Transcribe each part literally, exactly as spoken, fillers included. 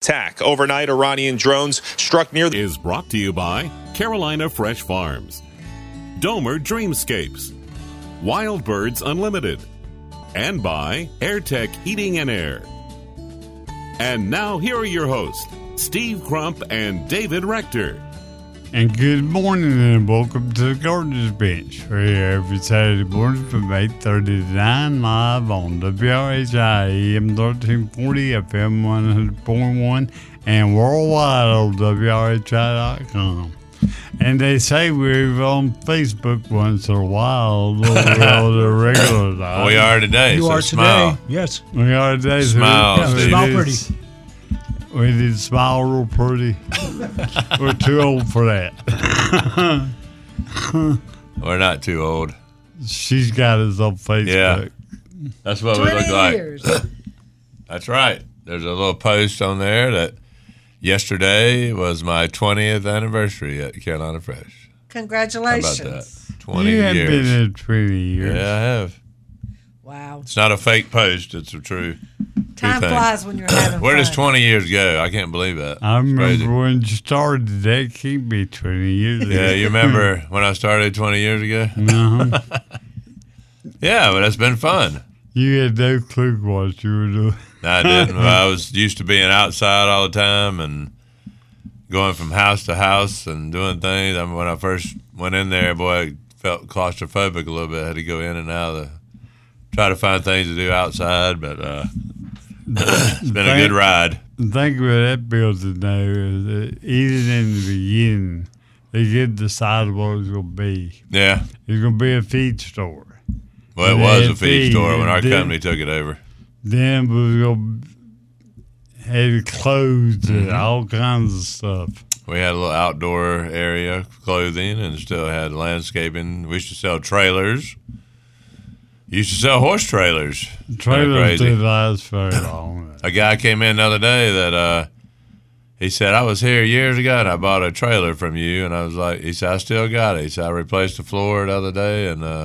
attack. Overnight, Iranian drones struck near the... Is brought to you by Carolina Fresh Farms, Domer Dreamscapes, Wild Birds Unlimited, and by AirTech Heating and Air. And now, here are your hosts, Steve Crump and David Rector. And good morning and welcome to the Gardener's Bench. We're here every Saturday morning from eight thirty to nine live on W R H I A M thirteen forty, F M one hundred point one, and worldwide on W R H I dot com. And they say we're on Facebook once in a while, although we're on the regular time. We are today. You so are smile. today. Yes. We are today. Smile, so we, Steve. Smile we pretty. did- We did smile real pretty. We're too old for that. We're not too old. She's got us on Facebook. Yeah. That's what we look like. Years. That's right. There's a little post on there that yesterday was my twentieth anniversary at Carolina Fresh. Congratulations. How about that? twenty You have years. been there twenty years. Yeah, I have. Wow. It's not a fake post. It's a true. Time thing. flies when you're having Where fun. does twenty years go? I can't believe that. I It's remember crazy. when you started. That can't be twenty years ago. Yeah, you remember when I started twenty years ago? Uh-huh. Yeah, but it's been fun. You had no clue what you were doing. I didn't. I was used to being outside all the time and going from house to house and doing things. I mean, when I first went in there, boy, I felt claustrophobic a little bit. I had to go in and out of the, try to find things to do outside, but uh, it's been a good ride. The thing with that building now is that even in the beginning, they did decide what it was going to be. Yeah. It was going to be a feed store. Well, it And was they a feed feed, store when our and then- company took it over. Then we was going to have clothes Mm-hmm. and all kinds of stuff. We had a little outdoor area, clothing, and still had landscaping. We used to sell trailers. Used to sell horse trailers. Trailers crazy. didn't last very long. A guy came in the other day that uh, he said, I was here years ago and I bought a trailer from you. And I was like, he said, I still got it. He said, I replaced the floor the other day. And uh,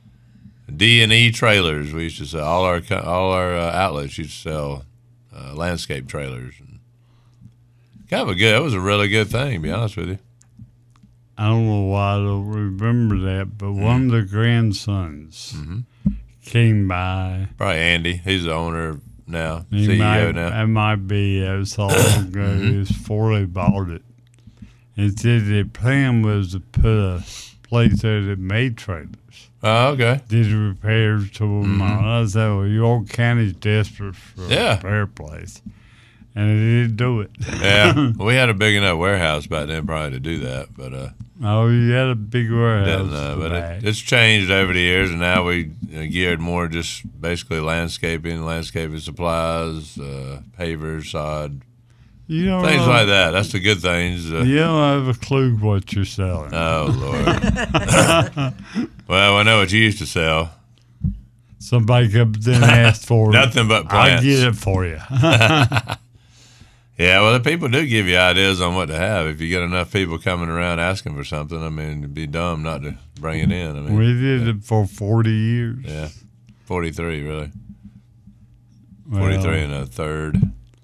D and E trailers, we used to sell. All our co- all our uh, outlets used to sell uh, landscape trailers. And kind of a good, it was a really good thing, to be honest with you. I don't know why I don't remember that, but one of the grandsons Mm-hmm. came by. Probably Andy. He's the owner now, He C E O might, now. It might be, it was so long ago, it was before they bought it. And said the plan was to put a place there that made trailers. Oh, okay. Did repairs to them. Mhm. I said, well, York County's desperate for Yeah. a repair place. And they didn't do it. Yeah, we had a big enough warehouse back then probably to do that, but uh, Oh, you had a big warehouse. didn't, uh, for but that. it, it's changed over the years, and now we uh, geared more just basically landscaping, landscaping supplies, uh, pavers, sod, you don't things know, like that. That's the good things. Uh, You don't have a clue what you're selling. Oh Lord. Well, I know what you used to sell. Somebody comes in and asks for it. Nothing but I'll plants. get it for you. Yeah, well, the people do give you ideas on what to have. If you get enough people coming around asking for something, I mean, it'd be dumb not to bring it in. I mean, We did it for forty years. yeah, forty-three really, Well, forty-three and a third.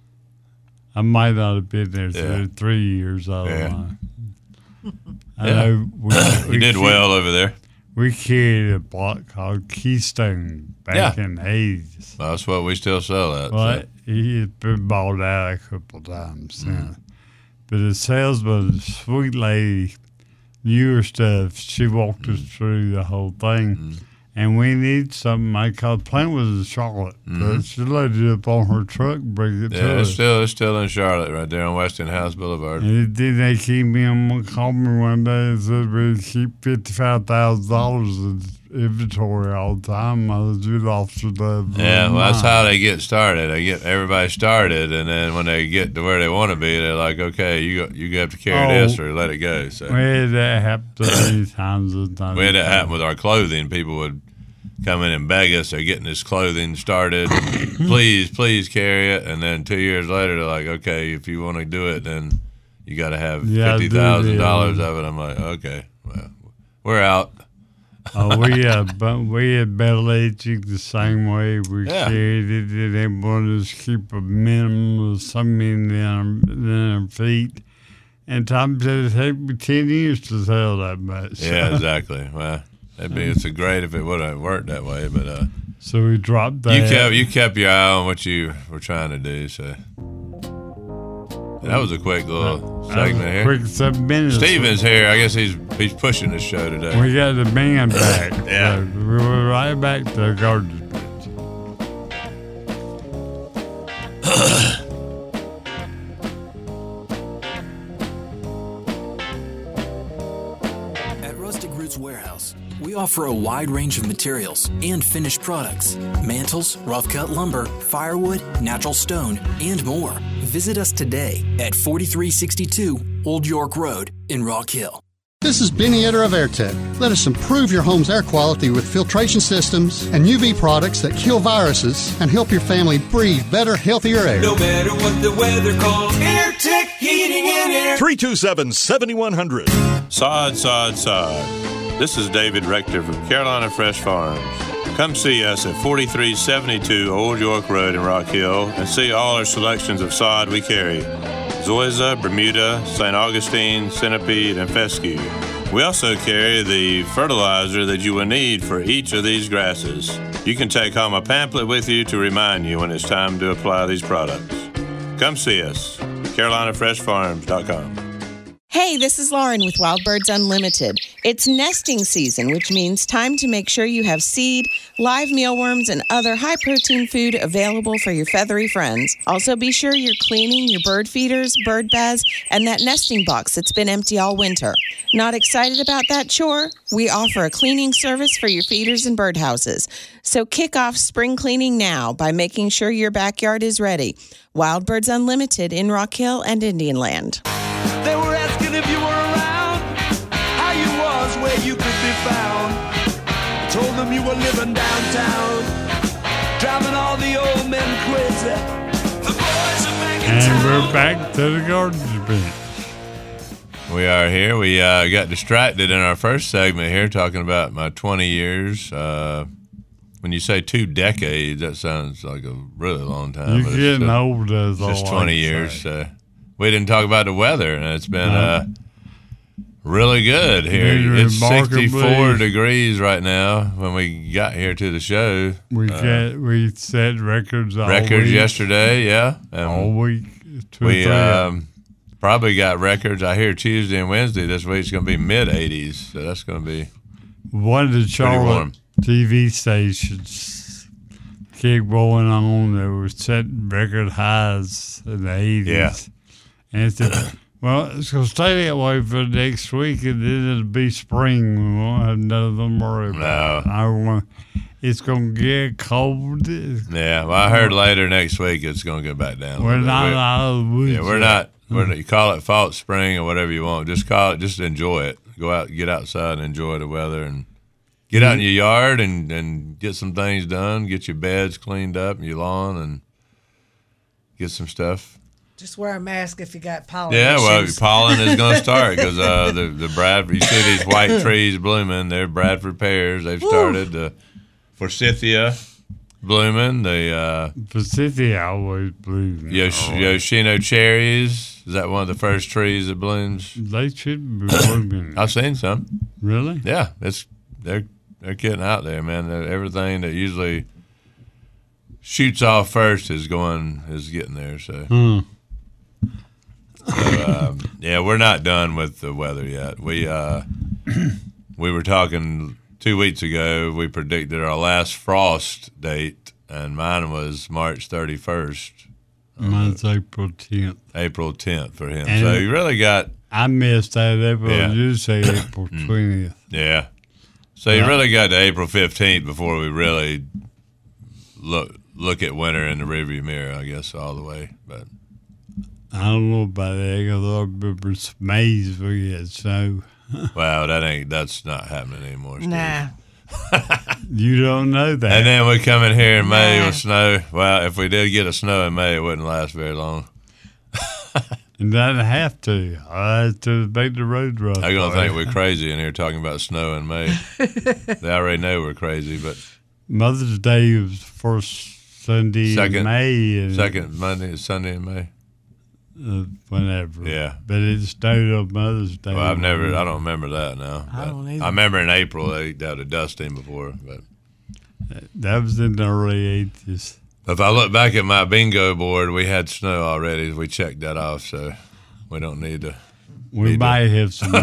I might not have been there Yeah. through three years. I don't Yeah. know. I Yeah. know we, we You did ca- well over there. We carried a block called Keystone back Yeah. in the eighties. Well, that's what we still sell at. Well, so. he had been bought out a couple times. Mm-hmm. Yeah. But the salesman, sweet lady, knew her stuff. She walked us through the whole thing. Mm-hmm. And we need something. I called the plant was in Charlotte. Mhm. But she loaded it up on her truck and bring it Yeah, to it's us. still it's still in Charlotte, right there on Weston House Boulevard. And then they came in and called me one day and said we keep fifty-five thousand dollars in inventory all the time. I was you lost the Yeah, well, that's how they get started. They get everybody started, and then when they get to where they want to be, they're like, okay, you go, you have to carry Oh. this or let it go. So We had that happen many times. And times. we had that happen with our clothing. People would come in and beg us, they're getting this clothing started. please, please carry it. And then two years later, they're like, okay, if you want to do it, then you got to have Yeah, fifty do thousand the, dollars um, of it. I'm like, okay, well, we're out. Uh, we had but we had battle aging the same way. We Yeah. carried it, and they wanted us to keep a minimum of something in our, in our feet. And Tom said it take me ten years to sell that much. Yeah, exactly. Well, it'd be it's a great if it would have worked that way, but uh, So we dropped that. you kept you kept your eye on what you were trying to do. So that was a quick little That was segment a here. Quick seven minutes. Steven's here. I guess he's he's pushing the show today. We got the band back. Yeah. So we were right back to the garden. At Rustic Roots Warehouse, we offer a wide range of materials and finished products, mantles, rough cut lumber, firewood, natural stone, and more. Visit us today at forty-three sixty-two Old York Road in Rock Hill. This is Benny Etter of AirTech. Let us improve your home's air quality with filtration systems and U V products that kill viruses and help your family breathe better, healthier air. No matter what the weather calls, AirTech Heating and Air. three two seven, seven one zero zero. Sod, sod, sod. This is David Rector from Carolina Fresh Farms. Come see us at forty-three seventy-two Old York Road in Rock Hill and see all our selections of sod we carry. Zoysia, Bermuda, Saint Augustine, Centipede, and Fescue. We also carry the fertilizer that you will need for each of these grasses. You can take home a pamphlet with you to remind you when it's time to apply these products. Come see us, carolina fresh farms dot com. Hey, this is Lauren with Wild Birds Unlimited. It's nesting season, which means time to make sure you have seed, live mealworms, and other high-protein food available for your feathery friends. Also, be sure you're cleaning your bird feeders, bird baths, and that nesting box that's been empty all winter. Not excited about that chore? We offer a cleaning service for your feeders and birdhouses. So kick off spring cleaning now by making sure your backyard is ready. Wild Birds Unlimited in Rock Hill and Indian Land. They were asking if you were around, how you was, where you could be found. I told them you were living downtown, driving all the old men crazy. The boys are back in And town. we're back to the garden bench. We are here. We uh, got distracted in our first segment here talking about my twenty years. Uh, when you say two decades, that sounds like a really long time. You're but it's getting still- old as all Just I twenty say. years. So we didn't talk about the weather, and it's been No. uh, really good here. Been It's remarkably- sixty-four degrees right now when we got here to the show. We Uh, get we set records all records week. yesterday, yeah. Um, all week. Two or we three. um, probably got records. I hear Tuesday and Wednesday this week's going to be mid eighties, so that's going to be One of the Charlotte warm. T V stations kept going on. They were setting record highs in the eighties. Yeah. And it said, well, it's going to stay that way for next week, and then it'll be spring. We won't have nothing to worry about. I want, it's going to get cold. Yeah, well, I heard later next week it's going to go back down. a We're little bit. not We're- out of the woods Yeah, we're yet. not. We're not, you call it false spring or whatever you want. Just call it. Just enjoy it. Go out, get outside, and enjoy the weather, and get out in your yard and, and get some things done. Get your beds cleaned up, and your lawn, and get some stuff. Just wear a mask if you got pollen. Yeah, well, issues. pollen is going to start because uh, the the Bradford. You see these white trees blooming. They're Bradford pears. They've started. The forsythia blooming. The uh, Forsythia always blooms. Yosh- Oh, Yoshino cherries. Is that one of the first trees that blooms? They should be blooming. I've seen some. Really? Yeah, it's they're they're getting out there, man. They're- everything that usually shoots off first is going is getting there. So, Hmm. so um, yeah, we're not done with the weather yet. We uh, we were talking two weeks ago. We predicted our last frost date, and mine was March thirty first. Mine's April tenth. April tenth for him. And so you really got I missed that April. Yeah. You say April twentieth. yeah. So you Right. really got to April fifteenth before we really look look at winter in the rearview mirror, I guess, all the way. But I don't know about that because I remember some Mays we had snow. wow, that ain't that's not happening anymore. Steve. Nah. You don't know that. And then we come in here in May Nah. with snow. Well, if we did get a snow in May, it wouldn't last very long. And doesn't have to. I have to make the road rough. They're going to think we're crazy in here talking about snow in May. They already know we're crazy, but Mother's Day was first Sunday second, in May. And second Monday, Sunday in May. Uh, whenever. Yeah. But it snowed on Mother's Day. Well, I've never, I don't remember that now. I don't either. I remember in April they got a dusting before, but that was in the early eighties. If I look back at my bingo board, we had snow already. We checked that off, so we don't need to. We need might to. have some.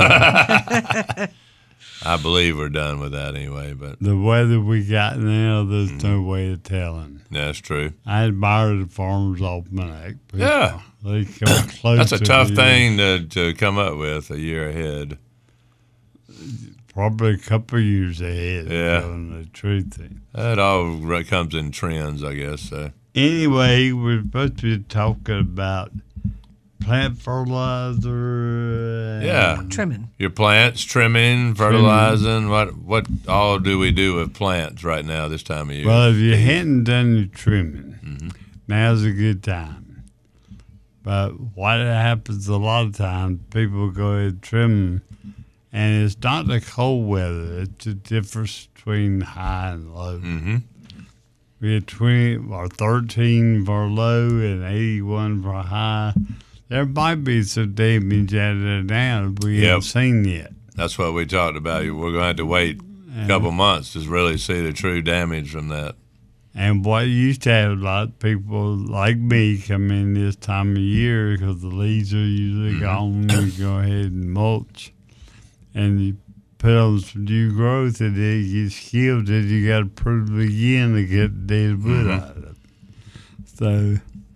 I believe we're done with that anyway, but The weather we got now, there's Mm. no way of telling. that's true. I admire the Farmer's Almanac. People. Yeah. They come close. That's a to tough you. thing to, to come up with a year ahead. Probably a couple of years ahead. Yeah. Telling the truth. That all re- comes in trends, I guess. So. Anyway, we're supposed to be talking about plant fertilizer. And Yeah. Trimming. Your plants, trimming, fertilizing. What what all do we do with plants right now this time of year? Well, if you hadn't done your trimming, Mm-hmm. now's a good time. But what happens a lot of times, people go ahead and trim, and it's not the cold weather. It's the difference between high and low. Mm-hmm. We had twenty or thirteen for low and eighty-one for high. There might be some damage out of there now that we Yep. haven't seen yet. That's what we talked about. We're going to have to wait a couple months to really see the true damage from that. And what used to have a lot of people like me come in this time of year because the leaves are usually Mm-hmm. gone. You go ahead and mulch, and you put on some new growth, and then it gets killed, and you got to prune it again to get the dead wood Mm-hmm. out of it. So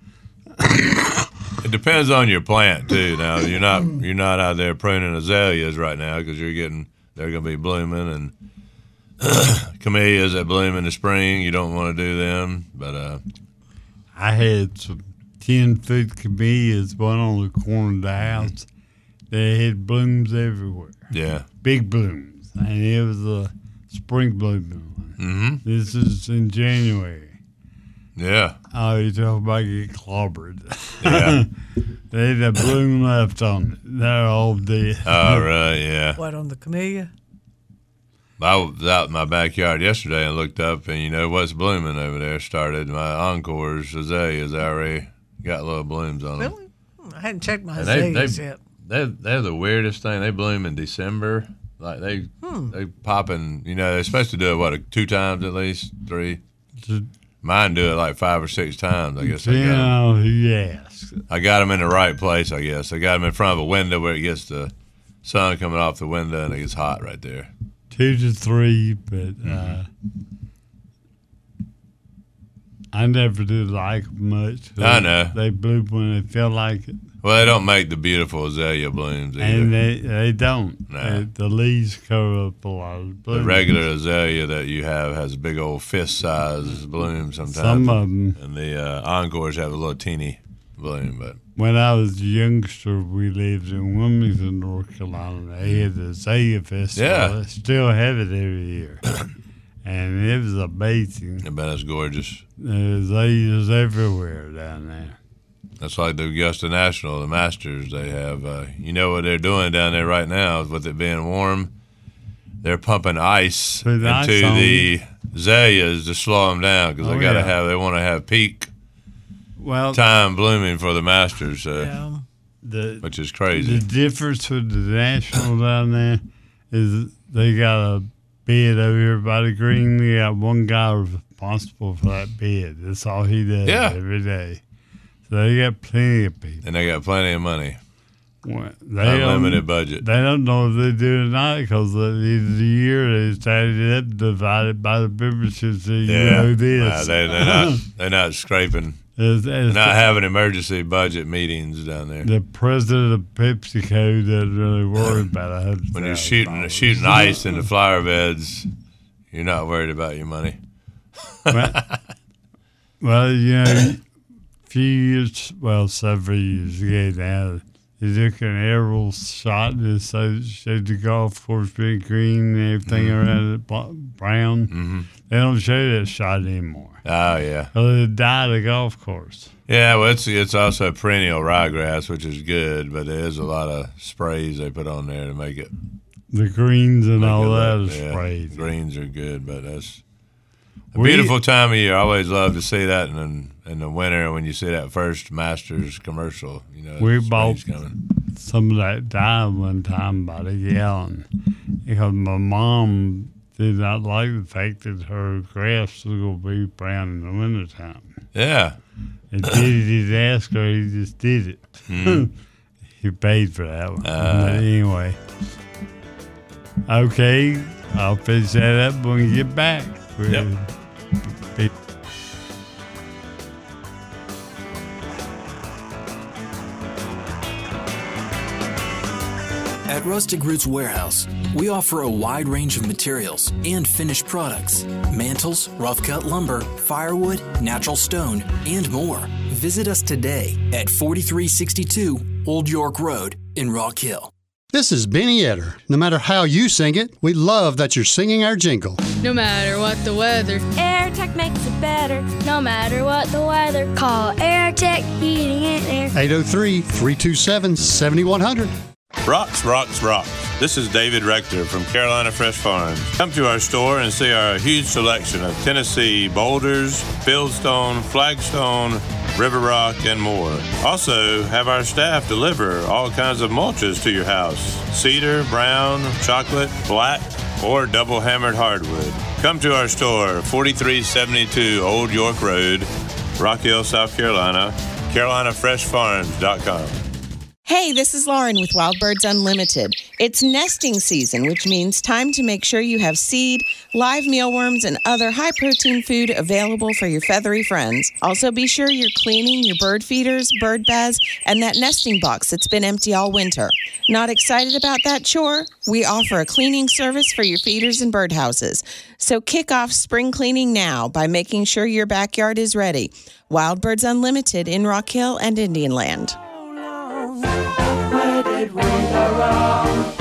It depends on your plant too. Now you're not you're not out there pruning azaleas right now because you're getting they're going to be blooming, and camellias that bloom in the spring. You don't want to do them, but uh, I had some ten foot camellias, one on the corner of the house. They had blooms everywhere. yeah. Big blooms, and it was a spring blooming one. Mm-hmm. This is in January. Yeah. Oh, you talk about get clobbered. Yeah. They had a bloom left on it. They're all dead. All right. Yeah. What, on the camellia? I was out in my backyard yesterday and looked up, and you know what's blooming over there started. My Encores azaleas already got little blooms on them. Really? I hadn't checked my And they, azaleas they, yet. They're, they're the weirdest thing. They bloom in December. Like they Hmm. they popping, you know, they're supposed to do it, what, two times at least? Three? Just- Mine do it like five or six times. I guess I You got 'em. know, yes. I got them in the right place, I guess. I got them in front of a window where it gets the sun coming off the window and it gets hot right there. Two to three, but uh, I never did like them much. I know. They bloom when they feel like it. Well, they don't make the beautiful azalea blooms either. And they, they don't. No. They- the leaves cover up a lot of The blooms. regular azalea that you have has a big old fist size bloom sometimes. Some of them. And the uh, Encores have a little teeny bloom, but When I was a youngster, we lived in Wilmington, North Carolina. They had the Azalea Festival. Yeah. They still have it every year. And it was amazing. I bet it's gorgeous. There's azaleas everywhere down there. That's like the Augusta National, the Masters they have. Uh, you know what they're doing down there right now is with it being warm, they're pumping ice Put into ice on the azaleas to slow them down because Oh, they got to yeah. have they want to have peak Well, time blooming for the Masters, uh, Yeah. the which is crazy. the difference with the National down there is they got a bed over here by the green. They got one guy responsible for that bed. That's all he does Yeah. every day. So they got plenty of people. And they got plenty of money, Well, They unlimited don't, budget. They don't know if they do it or not because at the end of the year they started it up, divided by the memberships. So you Yeah, know this. Nah, they, they're not they're not scraping. It's- They're it's not the, having emergency budget meetings down there. the president of PepsiCo doesn't really worry about a hundred. When you're shooting shooting ice in the flower beds, you're not worried about your money. well, well, you know, a few years, well, several years ago now, He took an aerial shot that showed, showed the golf course being green and everything Mm-hmm. around it bl- brown. Mm-hmm. They don't show that shot anymore. Oh, yeah. So they dyed the golf course. Yeah, well, it's it's also perennial ryegrass, which is good, but there is a lot of sprays they put on there to make it. The greens and make all it that look- is yeah, sprayed. Greens are good, but that's a We- beautiful time of year. I always love to see that in in the winter when you see that first Masters commercial. You know, We spring's bought coming. some of that dye one time by the gallon because my mom did not like the fact that her grass was going to be brown in the wintertime. Yeah. He did it, he didn't ask her, he just did it. Mhm. He paid for that one. Uh. But anyway. Okay, I'll finish that up when we get back. Yep. Be- At Rustic Roots Warehouse, we offer a wide range of materials and finished products, mantles, rough cut lumber, firewood, natural stone, and more. Visit us today at forty-three sixty-two Old York Road in Rock Hill. This is Benny Etter. No matter how you sing it, we love that you're singing our jingle. No matter what the weather, AirTech makes it better. No matter what the weather, call AirTech Heating and Air. eight oh three, three two seven, seven one zero zero. Rocks, rocks, rocks. This is David Rector from Carolina Fresh Farms. Come to our store and see our huge selection of Tennessee boulders, fieldstone, flagstone, river rock, and more. Also, have our staff deliver all kinds of mulches to your house. Cedar, brown, chocolate, black, or double hammered hardwood. Come to our store, forty-three seventy-two Old York Road, Rock Hill, South Carolina, carolina fresh farms dot com. Hey, this is Lauren with Wild Birds Unlimited. It's nesting season, which means time to make sure you have seed, live mealworms, and other high-protein food available for your feathery friends. Also, be sure you're cleaning your bird feeders, bird baths, and that nesting box that's been empty all winter. Not excited about that chore? We offer a cleaning service for your feeders and birdhouses. So kick off spring cleaning now by making sure your backyard is ready. Wild Birds Unlimited in Rock Hill and Indian Land. Where did we go wrong?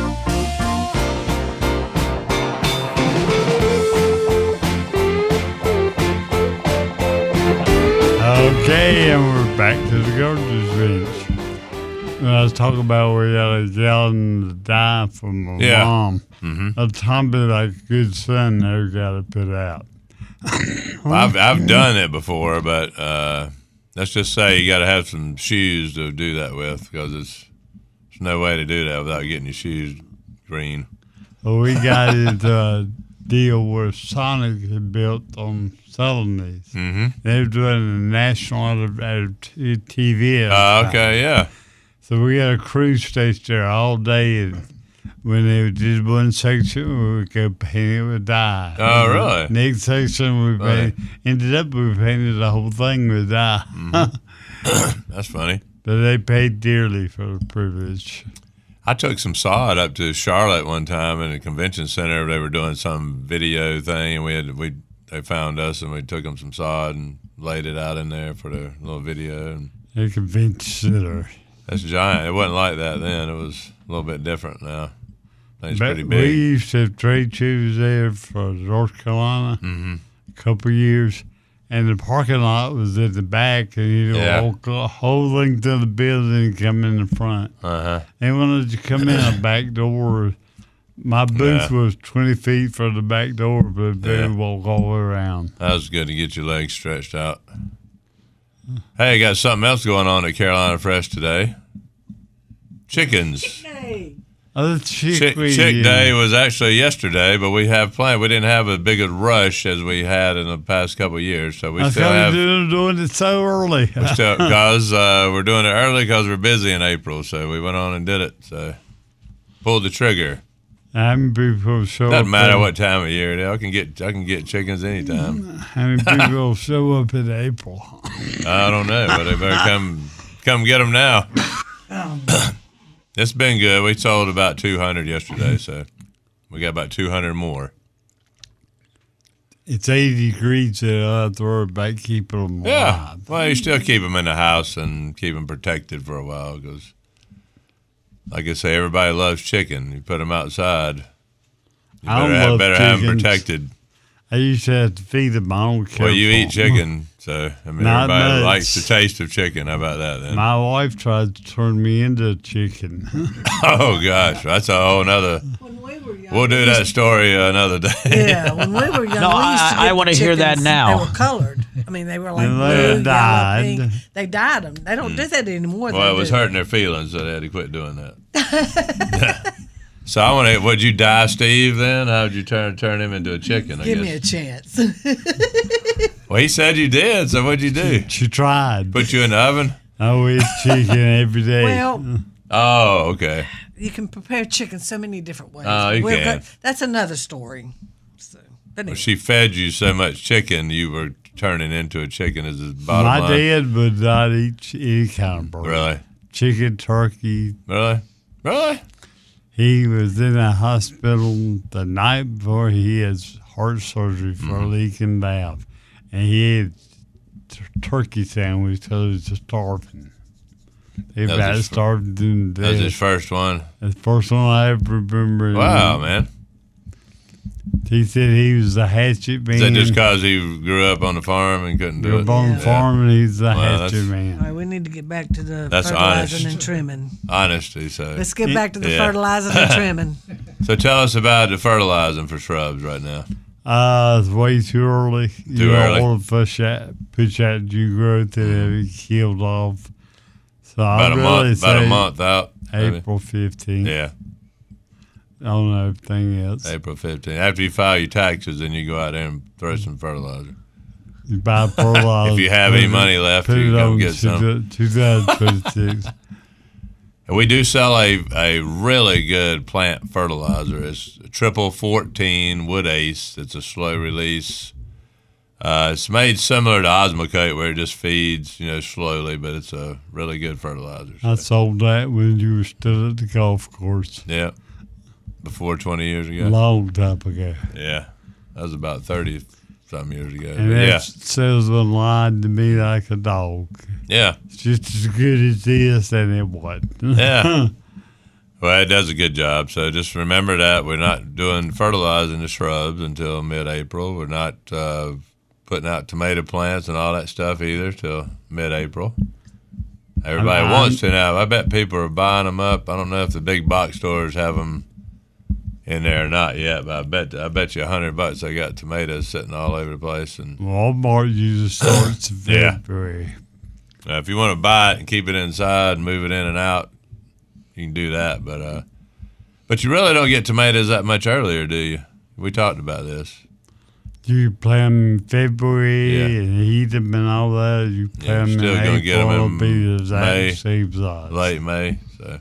Okay, and we're back to the gardener's bench. When I was talking about we got a gallon of dye from my Yeah. mom. Mm-hmm. A ton of like good son never got to put out. I've I've done it before, but uh, let's just say you got to have some shoes to do that with, because it's there's no way to do that without getting your shoes green. Well, we got into a deal where Sonic had built on selling these. Mm-hmm. They were doing a national out of, out of t- T V. at the Uh, time. okay, yeah. So we had a cruise station there all day, and when they would just one section, we would go paint it with dye. Oh, And really? the Next section, we Funny. paint, ended up we painted the whole thing with dye. Mm-hmm. That's funny. But they paid dearly for the privilege. I took some sod up to Charlotte one time in a convention center. They were doing some video thing, and we had we they found us, and we took them some sod and laid it out in there for their little video. And A convention center. that's giant. It wasn't like that then. It was a little bit different now. I think it's But pretty we big. used to have trade shows there for North Carolina Mm-hmm. a couple of years, and the parking lot was at the back, and you know, Yeah. walk the whole length of the building and come in the front. Uh-huh. They wanted to come in a back door. My booth Yeah. was twenty feet from the back door, but they Yeah. would walk all the way around. That was good to get your legs stretched out. Hey, got something else going on at Carolina Fresh today. Chickens. Oh, the Chick, chickweed. Chick Day was actually yesterday, but we have plenty. We didn't have as big a rush as we had in the past couple of years, so we I still thought have. we were doing it so early. We still because uh, we're doing it early because we're busy in April, so we went on and did it. So pulled the trigger. How many people show Doesn't up? matter in- what time of year it is. I can get I can get chickens anytime. How many people show up in April? I don't know, but they better come come get them now. It's been good. We sold about two hundred yesterday, so we got about two hundred more. It's eighty degrees, so I have to worry about keeping them Yeah. alive. Well, you still keep them in the house and keep them protected for a while because like I say, everybody loves chicken. You put them outside. You I better, don't have, love better have them chickens. protected. I used to have to feed them. I don't care. Well, you for eat 'em. chicken, so I mean, Not everybody much. likes the taste of chicken. How about that then? My wife tried to turn me into a chicken. Oh gosh, that's a whole nother. We'll do that story another day. Yeah, when we were young, No, we used to I- I get wanna the hear that chickens. now. They were colored. I mean, they were like And blue, they yellow, died. pink. They dyed them. They don't do that anymore. Well, they it was do. hurting their feelings, so they had to quit doing that. So I want to. Would you dye Steve then? How would you turn turn him into a chicken? I Give guess. me a chance. Well, he said you did. So what'd you do? She tried. Put you in the oven? I eat chicken every day. Well, Oh, okay. you can prepare chicken so many different ways. Oh, you We're can. go- That's another story. So, but Well, anyway. she fed you so much chicken, you were turning into a chicken. Is the bottom My line? dad would not eat ch- any kind of bird. Really? Chicken, turkey. Really? Really? He was in a hospital the night before he had heart surgery for Mm-hmm. a leaking valve. And he ate t- turkey sandwich because he was just starving. He That was about his fir- starved to That was his death. first one. That's the first one I ever remember. Wow, man. He said he was a hatchet man. Is that just because he grew up on the farm and couldn't do Grew it? up on the Yeah. farm and he's a Well, hatchet that's- man. All right, we need to get back to the That's fertilizing honest. and trimming. Honesty, so. Let's get back to the Yeah. fertilizing and trimming. So tell us about the fertilizing for shrubs right now. Uh, it's way too early. Too you early? All the push out, push out new growth that have been killed off. So About I'd a really month, say about a month out. maybe. April fifteenth. Yeah, On everything else. April fifteenth. After you file your taxes, then you go out there and throw some fertilizer. You buy fertilizer. If you have put any it- money left, put you it can go on get some. two thousand twenty-six. And we do sell a, a really good plant fertilizer. It's triple fourteen wood ace. It's a slow release. Uh, it's made similar to Osmocote, where it just feeds, you know, slowly, but it's a really good fertilizer. I sold that when you were still at the golf course. Yeah, before twenty years ago. Long time ago. Yeah, that was about thirty some years ago. And But that yeah, salesman lied to me like a dog. yeah, It's just as good as this, and it wasn't. yeah. Well, it does a good job. So just remember that we're not doing fertilizing the shrubs until mid-April. We're not uh, putting out tomato plants and all that stuff either till mid-April. Everybody I'm- wants to now. I bet people are buying them up. I don't know if the big box stores have them in there or not yet, but I bet I bet you a hundred bucks they got tomatoes sitting all over the place. And Walmart usually starts in Yeah. February. uh, if you want to buy it and keep it inside and move it in and out, you can do that. But uh, but you really don't get tomatoes that much earlier, do you? We talked about this. You plant 'em in February Yeah. and heat them and all that. You Yeah, plant you're them still in gonna April, get 'em in it'll be the exact May, same size. Late May. So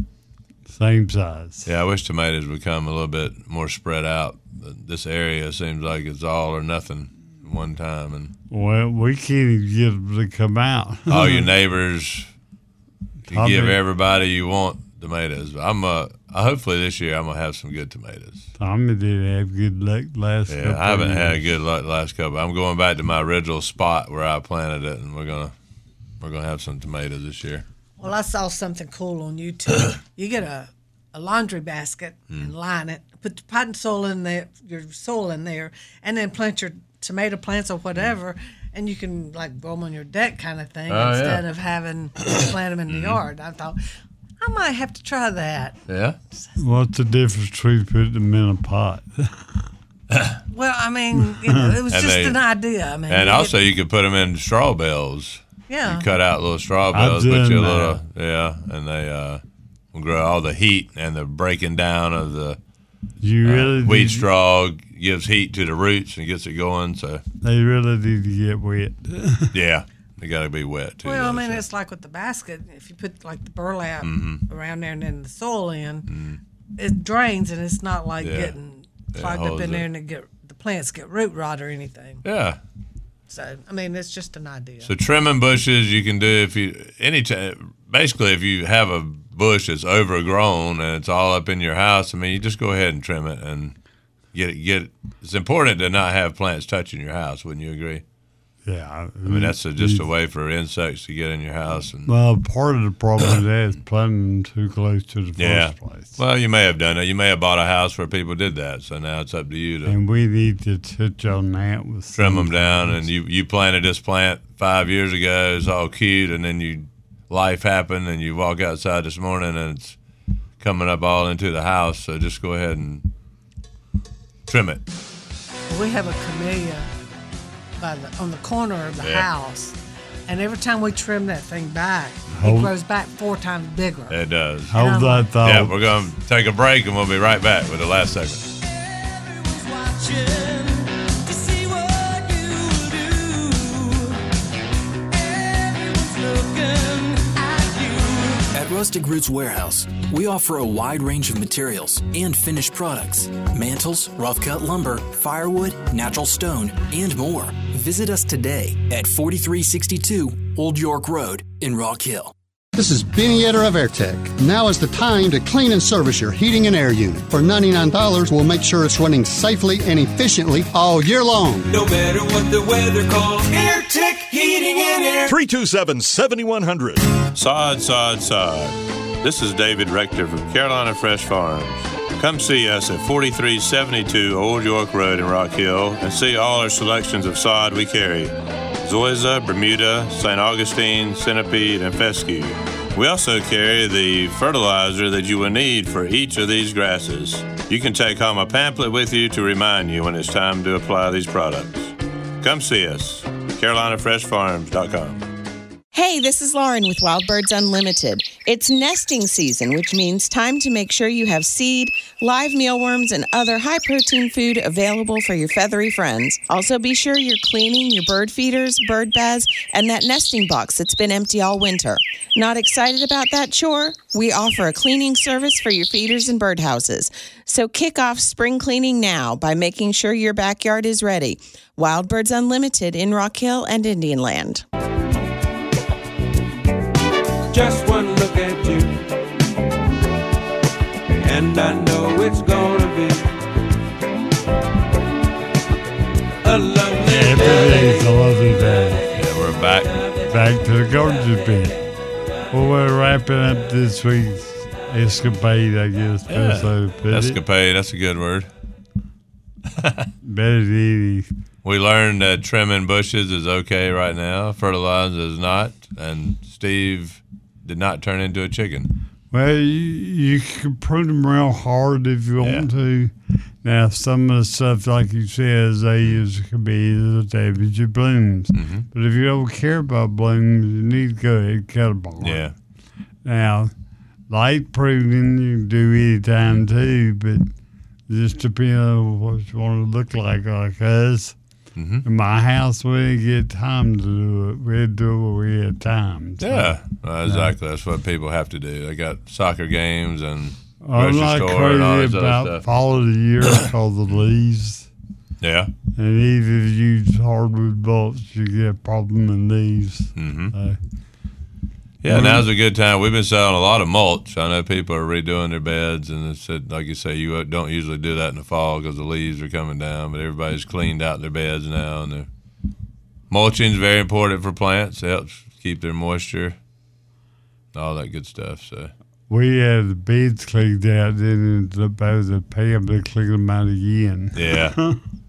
Same size. yeah, I wish tomatoes would come a little bit more spread out. But this area seems like it's all or nothing at one time, and Well, we can't even get them to come out. all your neighbors, you Tommy- give everybody you want tomatoes. I'm uh, hopefully this year I'm gonna have some good tomatoes. Tommy didn't have good luck last Yeah, couple I haven't of had years. good luck the last couple. I'm going back to my original spot where I planted it, and we're gonna we're gonna have some tomatoes this year. Well, I saw something cool on YouTube. You get a, a laundry basket Hmm. and line it, put the potting soil in there, your soil in there, and then plant your tomato plants or whatever, and you can like grow them on your deck kind of thing Oh, yeah. instead of having to plant them in the Mhm. yard. I thought I might have to try that. Yeah. What's the difference between putting them in a pot? Well, I mean, you know, it was And just they- an idea. I mean, And you also, get- you could put them in straw bales. Yeah. You cut out little straw I've bales, put done you a that. little, yeah, and they uh, will grow all the heat and the breaking down of the You uh, really wheat need- straw gives heat to the roots and gets it going. So They really need to get wet. yeah, they got to be wet too. Well, I though, mean, so. it's like with the basket. If you put like the burlap Mhm. around there and then the soil in, it drains and it's not like Yeah. getting Yeah, clogged up holds in it. there and it get the plants get root rot or anything. Yeah. So I mean, it's just an idea. So trimming bushes you can do if you any time. Basically, if you have a bush that's overgrown and it's all up in your house, I mean, you just go ahead and trim it and get it. Get it. It's important to not have plants touching your house. Wouldn't you agree? Yeah. I mean, that's a, just a way for insects to get in your house. And Well, part of the problem with that is planting them too close to the first yeah. place. Well, you may have done it. You may have bought a house where people did that. So now it's up to you to And we need to touch on that with trim them some down. plants. And you, you planted this plant five years ago. It's all cute. And then you life happened and you walk outside this morning and it's coming up all into the house. So just go ahead and trim it. We have a camellia by the, on the corner of the Yeah. house, and every time we trim that thing back, Hold- it grows back four times bigger. It does. Hold that thought. Yeah, we're going to take a break and we'll be right back with the last segment. At Rustic Roots Warehouse, we offer a wide range of materials and finished products, mantles, rough-cut lumber, firewood, natural stone, and more. Visit us today at forty-three sixty-two Old York Road in Rock Hill. This is Benny Etter of AirTech. Now is the time to clean and service your heating and air unit. For ninety-nine dollars, we'll make sure it's running safely and efficiently all year long. No matter what the weather calls, AirTech Heating and Air. three two seven, seven one zero zero. Sod, sod, sod. This is David Rector from Carolina Fresh Farms. Come see us at forty-three seventy-two Old York Road in Rock Hill and see all our selections of sod we carry. Zoysia, Bermuda, Saint Augustine, Centipede, and Fescue. We also carry the fertilizer that you will need for each of these grasses. You can take home a pamphlet with you to remind you when it's time to apply these products. Come see us, carolina fresh farms dot com. Hey, this is Lauren with Wild Birds Unlimited. It's nesting season, which means time to make sure you have seed, live mealworms, and other high-protein food available for your feathery friends. Also, be sure you're cleaning your bird feeders, bird baths, and that nesting box that's been empty all winter. Not excited about that chore? We offer a cleaning service for your feeders and birdhouses. So kick off spring cleaning now by making sure your backyard is ready. Wild Birds Unlimited in Rock Hill and Indian Land. Just one look at you, and I know it's gonna be a lovely Every day's a lovely day. Yeah, we're back. Back to the gardener's bench. Well, we're wrapping up this week's escapade, I guess. Yeah. best way to put it. Escapade, that's a good word. Better than any. We learned that trimming bushes is okay right now. Fertilizer is not. And Steve did not turn into a chicken. Well, you, you can prune them real hard if you want to. Now, some of the stuff, like you said, azaleas could be to damage your blooms. Mm-hmm. But if you don't care about blooms, you need to go ahead and cut them off. Yeah. Now, light pruning you can do anytime too, but just depending on what you want to look like, like us. Mm-hmm. In my house, we didn't get time to do it. We had to do it when we had time. So, Yeah, well, exactly. That's what people have to do. They got soccer games and I'm grocery not store and all crazy this other about stuff. fall of the year called the leaves. Yeah. And even if you use hardwood mulch, you get a problem in leaves. Mm-hmm. So, Yeah, now's a good time. We've been selling a lot of mulch. I know people are redoing their beds, and it's, like you say, you don't usually do that in the fall because the leaves are coming down, but everybody's cleaned out their beds now. And they're, mulching is very important for plants. It helps keep their moisture, all that good stuff. So we had the beds cleaned out, then it's about to pay them to clean them out again. Yeah.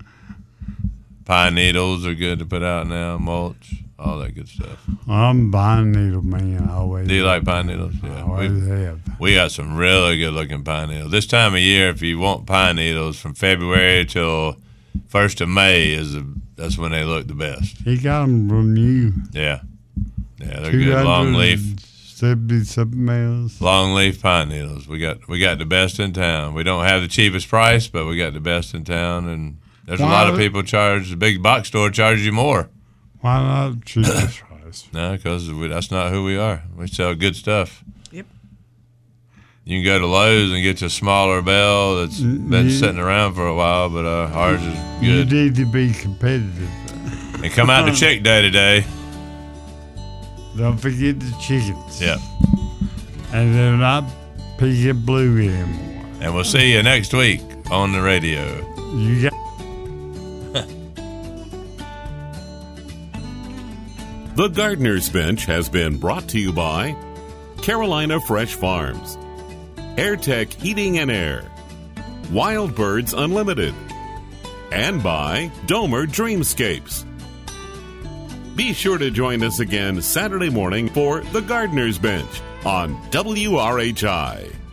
Pine needles are good to put out now, mulch, all that good stuff. I'm a pine needle man always. Do you like pine needles? Yeah. Always we, have. we got some really good looking pine needles. This time of year, if you want pine needles from February till first of May, is the, that's when they look the best. He got them from you. Yeah. Yeah, they're good. Long leaf. seventy-something miles. Long leaf pine needles. We got we got the best in town. We don't have the cheapest price, but we got the best in town, and there's Why a lot of would- people charge, the big box store charges you more. Why not cheapest price? No, because that's not who we are. We sell good stuff. Yep. You can go to Lowe's and get you a smaller bell that's been you- sitting around for a while, but uh, ours is You good. need to be competitive. And come out to Chick Day today. Don't forget the chickens. Yeah. And they're not pink and blue anymore. And we'll see you next week on the radio. You got The Gardener's Bench has been brought to you by Carolina Fresh Farms, AirTech Heating and Air, Wild Birds Unlimited, and by Domer Dreamscapes. Be sure to join us again Saturday morning for The Gardener's Bench on W R H I.